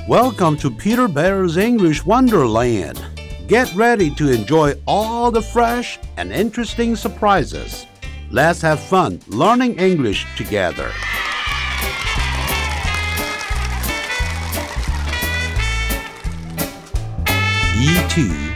Welcome to Peter Bear's English Wonderland. Get ready to enjoy all the fresh and interesting surprises. Let's have fun learning English together. E2